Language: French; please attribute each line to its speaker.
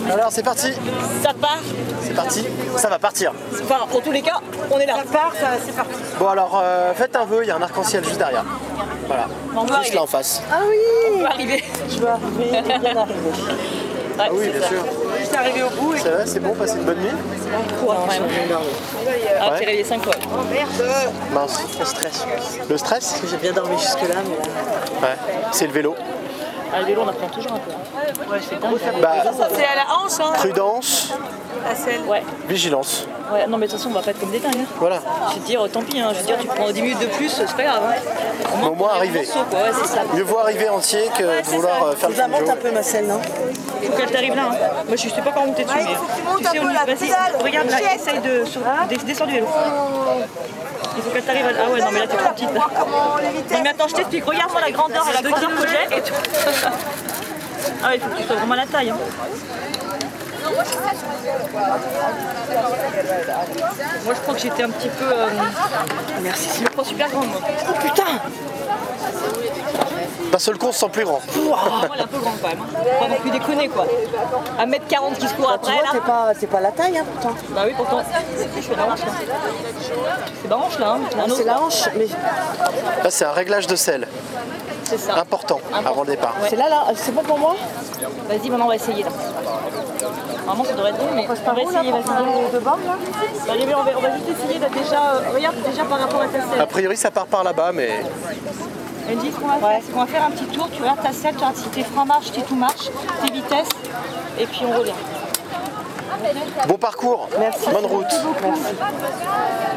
Speaker 1: Alors c'est parti.
Speaker 2: Ça part.
Speaker 1: C'est parti. Ça va partir.
Speaker 2: Enfin, en tous les cas, on est là.
Speaker 3: Ça part, c'est parti.
Speaker 1: Bon alors faites un vœu, il y a un arc-en-ciel juste derrière. Voilà.
Speaker 2: On peut
Speaker 1: Juste
Speaker 2: arriver.
Speaker 1: là en face.
Speaker 3: Ah oui.
Speaker 2: On peut arriver.
Speaker 3: Je vais arriver, bien arriver.
Speaker 2: Ouais,
Speaker 1: Ah oui,
Speaker 2: c'est
Speaker 1: bien
Speaker 2: ça.
Speaker 1: sûr.
Speaker 3: J'étais arrivé au bout et...
Speaker 1: Ça va, c'est bon, passez une bonne nuit.
Speaker 2: Ouais, vraiment. Ah,
Speaker 1: Ouais.
Speaker 2: t'es réveillé 5 fois.
Speaker 3: Oh merde.
Speaker 1: Mince.
Speaker 3: Le stress.
Speaker 1: Le stress?
Speaker 3: J'ai bien dormi jusque-là, mais là...
Speaker 1: Ouais. C'est le vélo.
Speaker 2: Ah, le vélo, on apprend toujours un peu. Hein.
Speaker 3: Ouais, c'est gros, ça
Speaker 1: Bah,
Speaker 3: c'est à la hanche, hein.
Speaker 1: prudence,
Speaker 3: La selle.
Speaker 2: Ouais.
Speaker 1: vigilance.
Speaker 2: Ouais, non, mais de toute façon, on va pas être comme des dingues. Hein.
Speaker 1: Voilà.
Speaker 2: Je vais te dire, tant pis, hein. Je vais te dire, tu prends 10 minutes de plus, c'est pas grave. Hein.
Speaker 1: Au moins arriver.
Speaker 2: Morceau, quoi. Ouais, c'est ça.
Speaker 1: Mieux vaut arriver entier que de vouloir faire le
Speaker 3: Je la monte
Speaker 1: jour.
Speaker 3: un peu ma selle, non?
Speaker 2: Faut qu'elle t'arrive là. Hein. Moi, je sais pas comment monter dessus.
Speaker 3: Ouais,
Speaker 2: mais...
Speaker 3: il faut que tu montes
Speaker 2: tu sais,
Speaker 3: un peu
Speaker 2: on y-
Speaker 3: la
Speaker 2: vas-y,
Speaker 3: pédale.
Speaker 2: regarde là,
Speaker 3: Jette.
Speaker 2: essaye de descendre du vélo. Il faut qu'elle t'arrive à... Ah ouais, non, mais là, t'es trop petite. Là.
Speaker 3: Comment les
Speaker 2: Non,
Speaker 3: vitesses?
Speaker 2: mais attends, je t'explique. Regarde-moi la grandeur que j'ai et tout. Ah ouais, il faut que tu sois vraiment à la taille. Hein. Moi, je crois que j'étais un petit peu... Merci, je me prends super grande, moi.
Speaker 3: Oh putain.
Speaker 1: D'un seul coup, on se sent plus grand.
Speaker 2: Moi, elle est un peu grande quand même. Hein. Faut pas non plus déconner, quoi. 1m40 qui se court
Speaker 3: Tu
Speaker 2: après,
Speaker 3: vois,
Speaker 2: là.
Speaker 3: t'es pas la taille, hein, pourtant.
Speaker 2: Bah oui, pourtant. Je fais la hanche, là. C'est ma hanche, là. Hein. Un autre,
Speaker 3: C'est la
Speaker 2: là.
Speaker 3: hanche, mais
Speaker 1: Là, c'est un réglage de selle.
Speaker 2: C'est ça.
Speaker 1: Important, avant le départ.
Speaker 2: Ouais.
Speaker 3: c'est là, c'est bon pour moi?
Speaker 2: Vas-y, maintenant, on va essayer, là. Normalement, ça devrait être bon, mais on va essayer, vas-y.
Speaker 3: De bord, là?
Speaker 2: Allez, on va juste essayer, là, déjà. Regarde, déjà par rapport à ta selle.
Speaker 1: A priori, ça part par là-bas, mais
Speaker 2: Elle dit ce qu'on va faire, c'est qu'on va faire un petit tour, tu regardes ta selle, tu regardes si tes freins marchent, si tout marche, tes vitesses, et puis on revient.
Speaker 1: bon parcours.
Speaker 3: Merci.
Speaker 1: Bonne route.
Speaker 3: Merci.